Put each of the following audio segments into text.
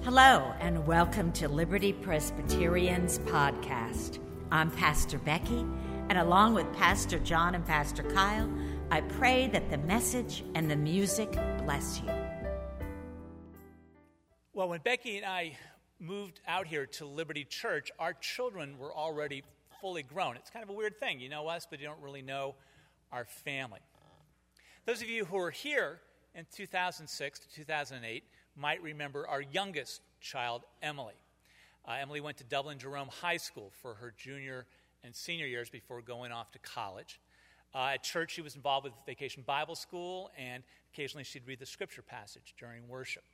Hello, and welcome to Liberty Presbyterian's podcast. I'm Pastor Becky, and along with Pastor John and Pastor Kyle, I pray that the message and the music bless you. Well, when Becky and I moved out here to Liberty Church, our children were already fully grown. It's kind of a weird thing. You know us, but you don't really know our family. Those of you who were here in 2006 to 2008 might remember our youngest child, Emily. Emily went to Dublin Jerome High School for her junior and senior years before going off to college. At church, she was involved with Vacation Bible School, and occasionally she'd read the scripture passage during worship.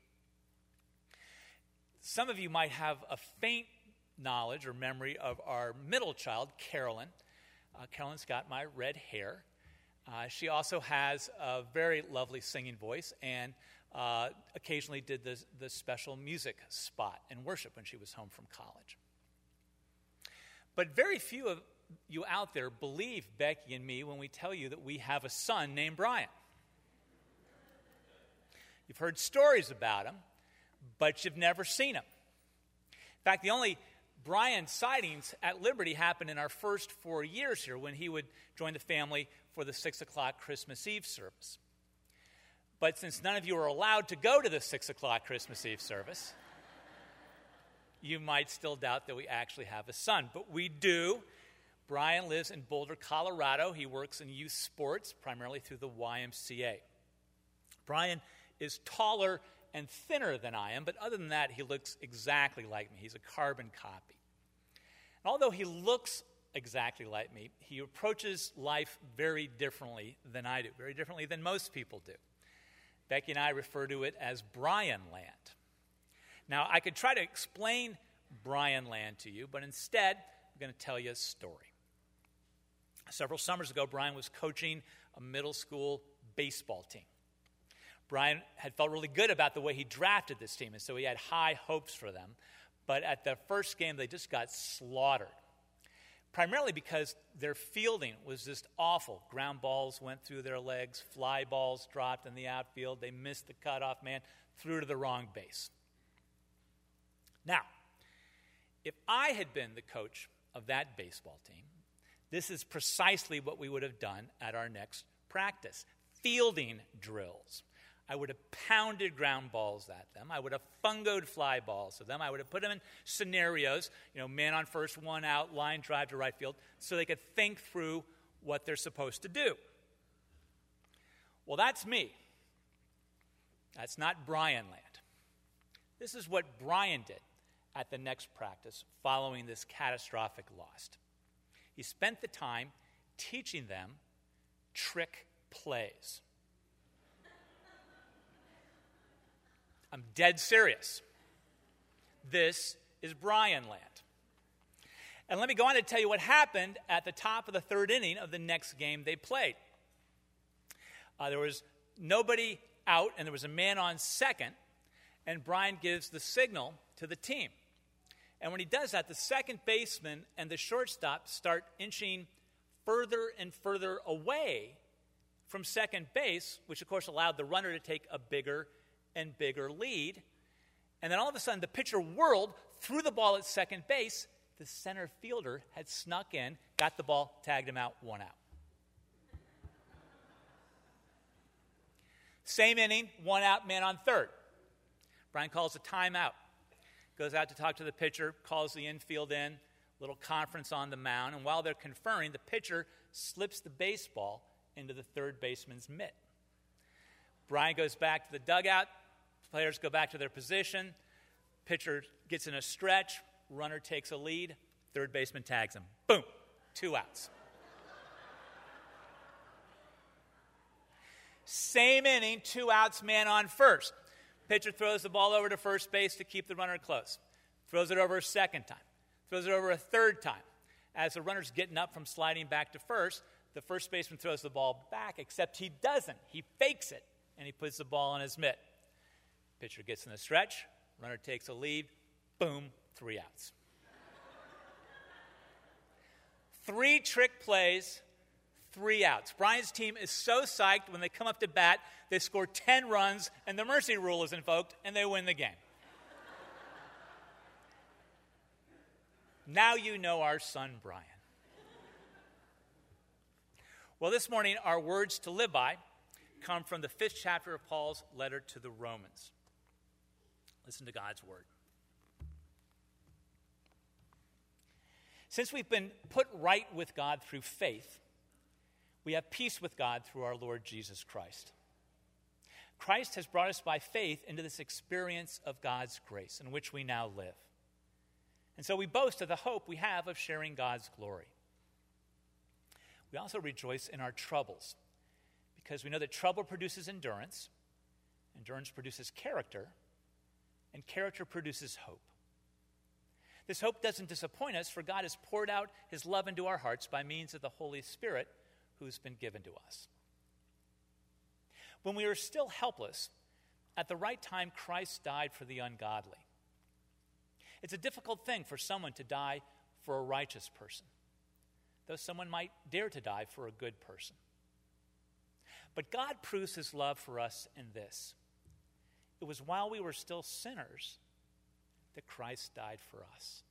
Some of you might have a faint knowledge or memory of our middle child, Carolyn. Carolyn's got my red hair. She also has a very lovely singing voice and occasionally did the special music spot in worship when she was home from college. But very few of you out there believe Becky and me when we tell you that we have a son named Brian. You've heard stories about him, but you've never seen him. In fact, the only Brian sightings at Liberty happened in our first 4 years here when he would join the family for the 6 o'clock Christmas Eve service. But since none of you are allowed to go to the 6 o'clock Christmas Eve service, you might still doubt that we actually have a son. But we do. Brian lives in Boulder, Colorado. He works in youth sports, primarily through the YMCA. Brian is taller and thinner than I am, but other than that, he looks exactly like me. He's a carbon copy. And although he looks exactly like me, he approaches life very differently than I do, very differently than most people do. Becky and I refer to it as Brian Land. Now, I could try to explain Brian Land to you, but instead, I'm going to tell you a story. Several summers ago, Brian was coaching a middle school baseball team. Brian had felt really good about the way he drafted this team, and so he had high hopes for them. But at the first game, they just got slaughtered, primarily because their fielding was just awful. Ground balls went through their legs, fly balls dropped in the outfield. They missed the cutoff man, threw to the wrong base. Now, if I had been the coach of that baseball team, this is precisely what we would have done at our next practice: fielding drills. I would have pounded ground balls at them. I would have fungoed fly balls to them. I would have put them in scenarios, man on first, one out, line drive to right field, so they could think through what they're supposed to do. Well, that's me. That's not Brian Land. This is what Brian did at the next practice following this catastrophic loss. He spent the time teaching them trick plays. I'm dead serious. This is Brian Land. And let me go on to tell you what happened at the top of the third inning of the next game they played. There was nobody out, and there was a man on second, and Brian gives the signal to the team. And when he does that, the second baseman and the shortstop start inching further and further away from second base, which of course allowed the runner to take a bigger and bigger lead. And then all of a sudden, the pitcher whirled, threw the ball at second base. The center fielder had snuck in, got the ball, tagged him out, 1 out. Same inning, 1 out, man on third. Brian calls a timeout, goes out to talk to the pitcher, calls the infield in, little conference on the mound, and while they're conferring, the pitcher slips the baseball into the third baseman's mitt. Brian goes back to the dugout. Players go back to their position. Pitcher gets in a stretch. Runner takes a lead. Third baseman tags him. Boom. 2 outs. Same inning, 2 outs, man on first. Pitcher throws the ball over to first base to keep the runner close. Throws it over a second time. Throws it over a third time. As the runner's getting up from sliding back to first, the first baseman throws the ball back, except he doesn't. He fakes it, and he puts the ball in his mitt. Pitcher gets in the stretch. Runner takes a lead. Boom, 3 outs. 3 trick plays, 3 outs. Brian's team is so psyched when they come up to bat, they score 10 runs, and the mercy rule is invoked, and they win the game. Now you know our son, Brian. Well, this morning, our words to live by come from the 5th chapter of Paul's letter to the Romans. Listen to God's word. Since we've been put right with God through faith, we have peace with God through our Lord Jesus Christ. Christ has brought us by faith into this experience of God's grace in which we now live. And so we boast of the hope we have of sharing God's glory. We also rejoice in our troubles because we know that trouble produces endurance, endurance produces character, and character produces hope. This hope doesn't disappoint us, for God has poured out his love into our hearts by means of the Holy Spirit who's been given to us. When we were still helpless, at the right time, Christ died for the ungodly. It's a difficult thing for someone to die for a righteous person, though someone might dare to die for a good person. But God proves his love for us in this. It was while we were still sinners that Christ died for us.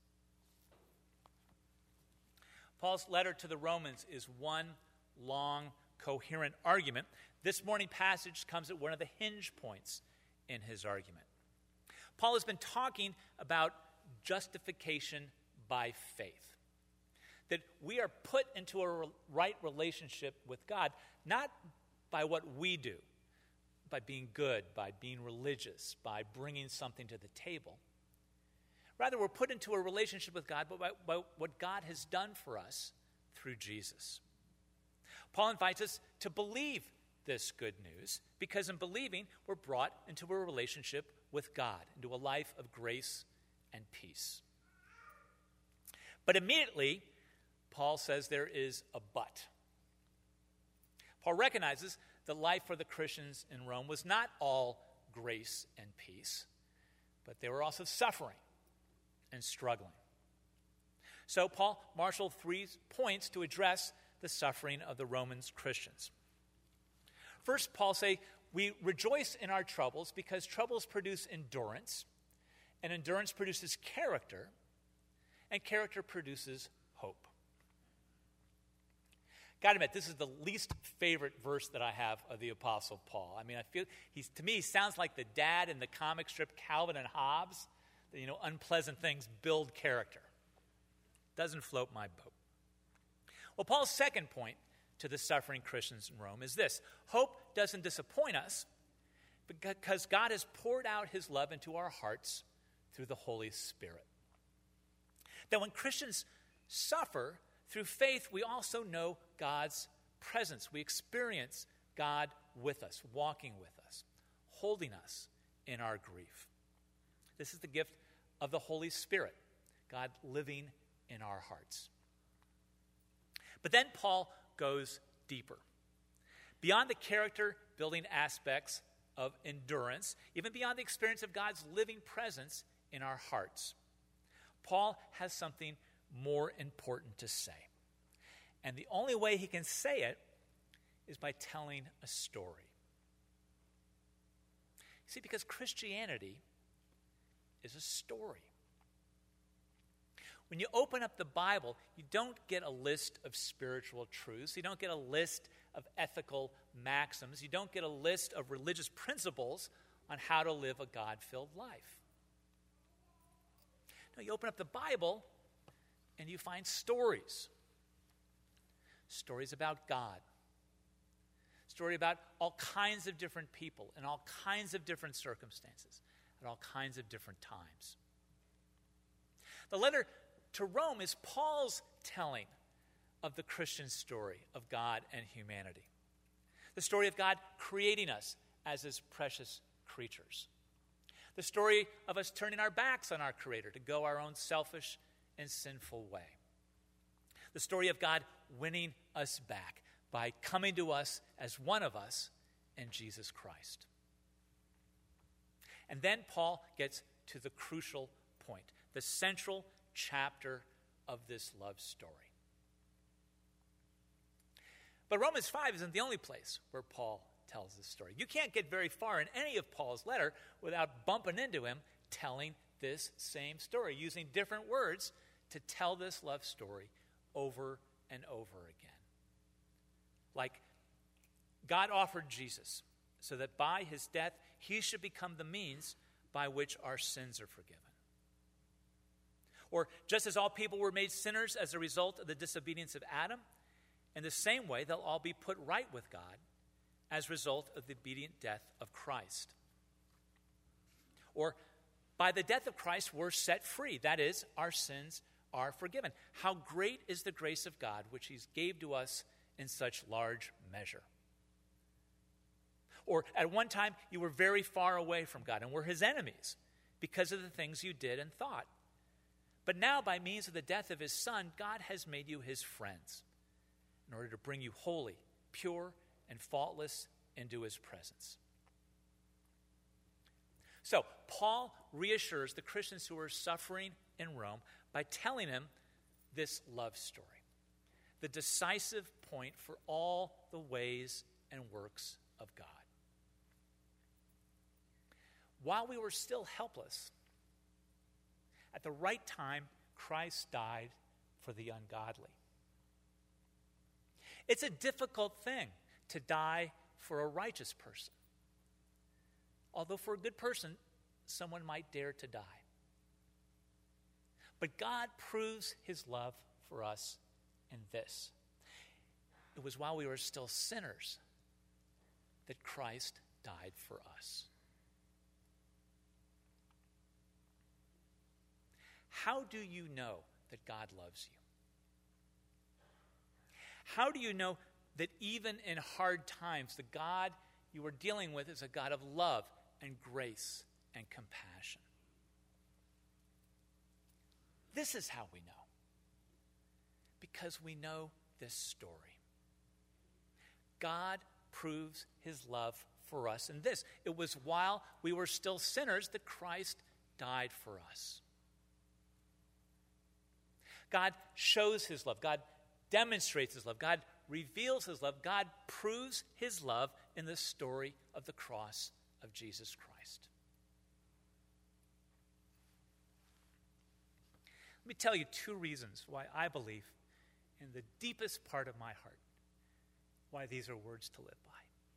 Paul's letter to the Romans is one long, coherent argument. This morning passage comes at one of the hinge points in his argument. Paul has been talking about justification by faith. That we are put into a right relationship with God, not by what we do, by being good, by being religious, by bringing something to the table. Rather, we're put into a relationship with God by what God has done for us through Jesus. Paul invites us to believe this good news because in believing, we're brought into a relationship with God, into a life of grace and peace. But immediately, Paul says there is a but. Paul recognizes that life for the Christians in Rome was not all grace and peace, but they were also suffering and struggling. So Paul marshaled 3 points to address the suffering of the Roman Christians. First, Paul says, we rejoice in our troubles because troubles produce endurance, and endurance produces character, and character produces hope. Got to admit, this is the least favorite verse that I have of the Apostle Paul. I mean, I feel to me, he sounds like the dad in the comic strip Calvin and Hobbes. Unpleasant things build character. Doesn't float my boat. Well, Paul's second point to the suffering Christians in Rome is this: hope doesn't disappoint us because God has poured out his love into our hearts through the Holy Spirit. That when Christians suffer through faith, we also know God's presence. We experience God with us, walking with us, holding us in our grief. This is the gift of the Holy Spirit, God living in our hearts. But then Paul goes deeper. Beyond the character-building aspects of endurance, even beyond the experience of God's living presence in our hearts, Paul has something more important to say. And the only way he can say it is by telling a story. See, because Christianity is a story. When you open up the Bible, you don't get a list of spiritual truths. You don't get a list of ethical maxims. You don't get a list of religious principles on how to live a God-filled life. No, you open up the Bible and you find stories. Stories about God. Story about all kinds of different people in all kinds of different circumstances at all kinds of different times. The letter to Rome is Paul's telling of the Christian story of God and humanity. The story of God creating us as his precious creatures. The story of us turning our backs on our Creator to go our own selfish and sinful way. The story of God winning us back by coming to us as one of us in Jesus Christ. And then Paul gets to the crucial point, the central chapter of this love story. But Romans 5 isn't the only place where Paul tells this story. You can't get very far in any of Paul's letter without bumping into him telling this same story, using different words to tell this love story over and over again. Like God offered Jesus so that by his death he should become the means by which our sins are forgiven. Or just as all people were made sinners as a result of the disobedience of Adam, in the same way they'll all be put right with God as a result of the obedient death of Christ. Or by the death of Christ we're set free. That is, our sins are forgiven. How great is the grace of God which he gave to us in such large measure. Or at one time you were very far away from God and were his enemies because of the things you did and thought. But now, by means of the death of his Son, God has made you his friends in order to bring you holy, pure, and faultless into his presence. So, Paul reassures the Christians who are suffering in Rome by telling them this love story, the decisive point for all the ways and works of God. While we were still helpless, at the right time, Christ died for the ungodly. It's a difficult thing to die for a righteous person. Although for a good person, someone might dare to die. But God proves his love for us in this. It was while we were still sinners that Christ died for us. How do you know that God loves you? How do you know that even in hard times, the God you are dealing with is a God of love and grace and compassion? This is how we know. Because we know this story. God proves his love for us in this. It was while we were still sinners that Christ died for us. God shows his love. God demonstrates his love. God reveals his love. God proves his love in the story of the cross of Jesus Christ. Let me tell you two reasons why I believe in the deepest part of my heart why these are words to live by.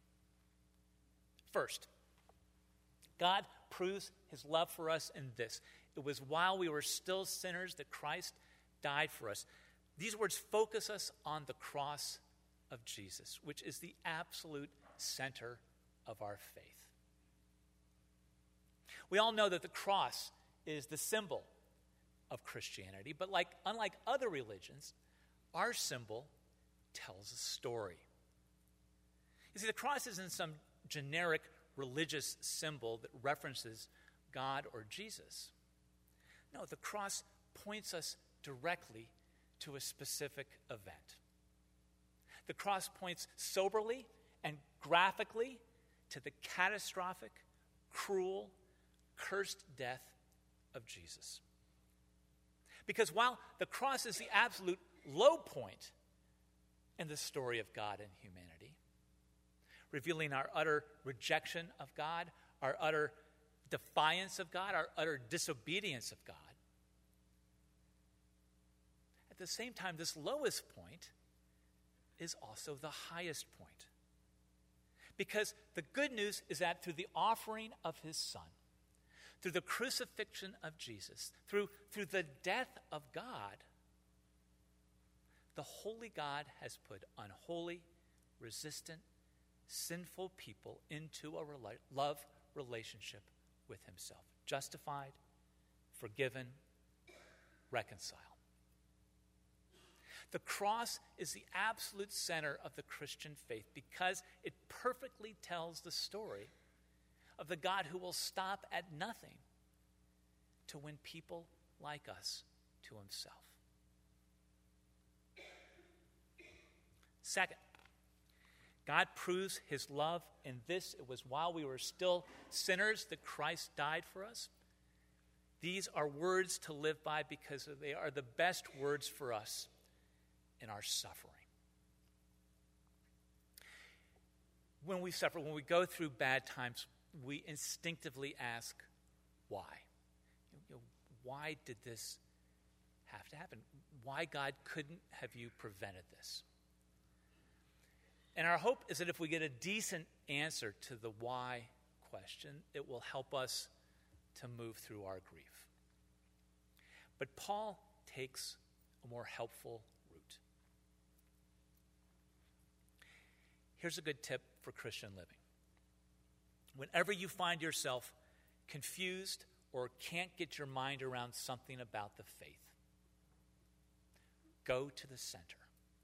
First, God proves his love for us in this. It was while we were still sinners that Christ died for us. These words focus us on the cross of Jesus, which is the absolute center of our faith. We all know that the cross is the symbol of Christianity, but unlike other religions, our symbol tells a story. You see, the cross isn't some generic religious symbol that references God or Jesus. No, the cross points us directly to a specific event. The cross points soberly and graphically to the catastrophic, cruel, cursed death of Jesus. Because while the cross is the absolute low point in the story of God and humanity, revealing our utter rejection of God, our utter defiance of God, our utter disobedience of God, at the same time, this lowest point is also the highest point. Because the good news is that through the offering of his Son, through the crucifixion of Jesus, through the death of God, the holy God has put unholy, resistant, sinful people into a love relationship with himself. Justified, forgiven, reconciled. The cross is the absolute center of the Christian faith because it perfectly tells the story of the God who will stop at nothing to win people like us to himself. Second, God proves his love in this. It was while we were still sinners that Christ died for us. These are words to live by because they are the best words for us in our suffering. When we suffer, when we go through bad times, we instinctively ask, why? Why did this have to happen. Why God couldn't have you prevented this? And our hope is that if we get a decent answer to the why question, it will help us to move through our grief. But Paul takes a more helpful route. Here's a good tip for Christian living. Whenever you find yourself confused or can't get your mind around something about the faith, go to the center.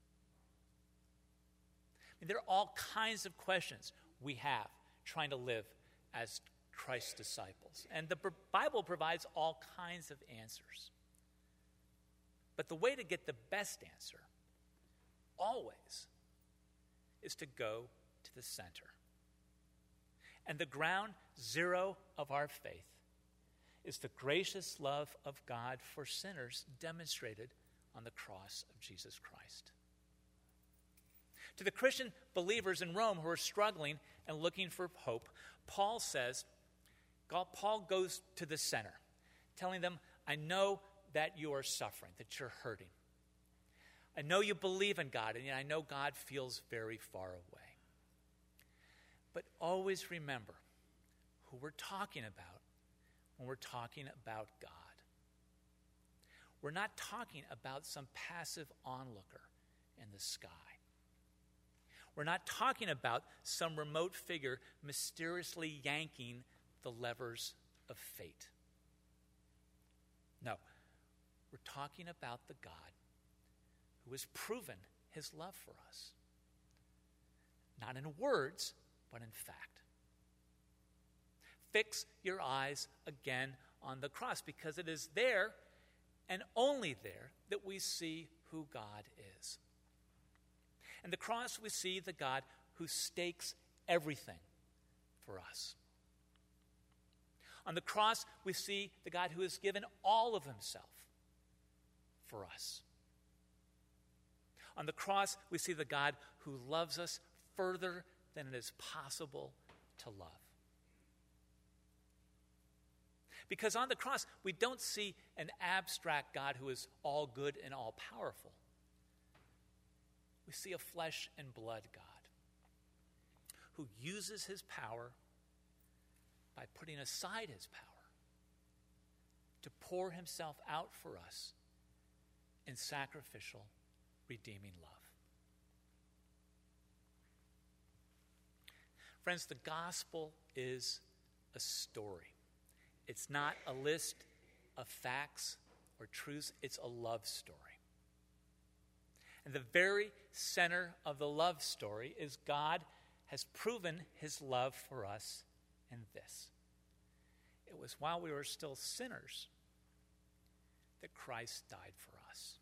There are all kinds of questions we have trying to live as Christ's disciples. And the Bible provides all kinds of answers. But the way to get the best answer, always, is to go to the center. And the ground zero of our faith is the gracious love of God for sinners demonstrated on the cross of Jesus Christ. To the Christian believers in Rome who are struggling and looking for hope, Paul goes to the center, telling them, I know that you are suffering, that you're hurting. I know you believe in God, and yet I know God feels very far away. But always remember who we're talking about when we're talking about God. We're not talking about some passive onlooker in the sky. We're not talking about some remote figure mysteriously yanking the levers of fate. No, we're talking about the God who has proven his love for us. Not in words, but in fact. Fix your eyes again on the cross, because it is there and only there that we see who God is. And the cross, we see the God who stakes everything for us. On the cross, we see the God who has given all of himself for us. On the cross, we see the God who loves us further than it is possible to love. Because on the cross, we don't see an abstract God who is all good and all powerful. We see a flesh and blood God who uses his power by putting aside his power to pour himself out for us in sacrificial, redeeming love. Friends, the gospel is a story. It's not a list of facts or truths. It's a love story. And the very center of the love story is God has proven his love for us in this. It was while we were still sinners that Christ died for us.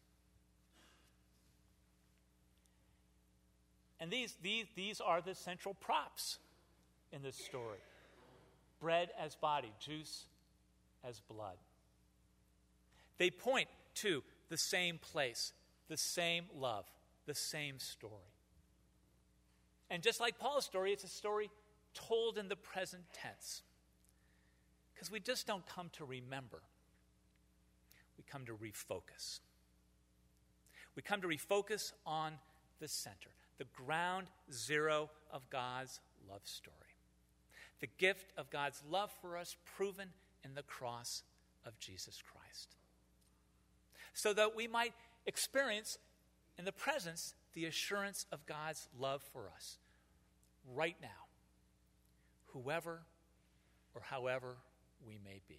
And these are the central props in this story. Bread as body, juice as blood. They point to the same place, the same love, the same story. And just like Paul's story, it's a story told in the present tense. Because we just don't come to remember. We come to refocus. We come to refocus on the center, the ground zero of God's love story. The gift of God's love for us proven in the cross of Jesus Christ. So that we might experience in the presence the assurance of God's love for us right now, whoever or however we may be.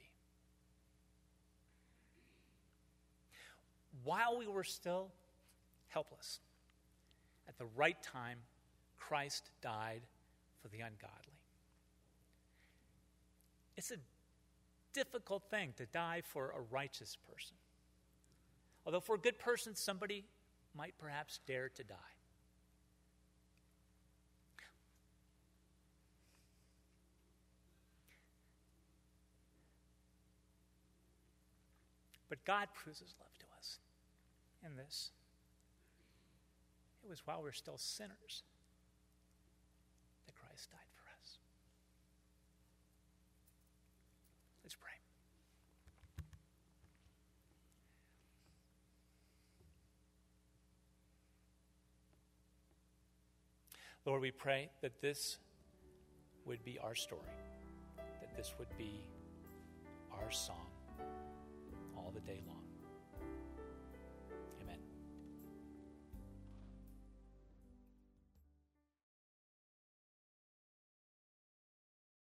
While we were still helpless, at the right time, Christ died for the ungodly. It's a difficult thing to die for a righteous person. Although for a good person, somebody might perhaps dare to die. But God proves his love to us in this. It was while we were still sinners that Christ died for us. Let's pray. Lord, we pray that this would be our story, that this would be our song all the day long.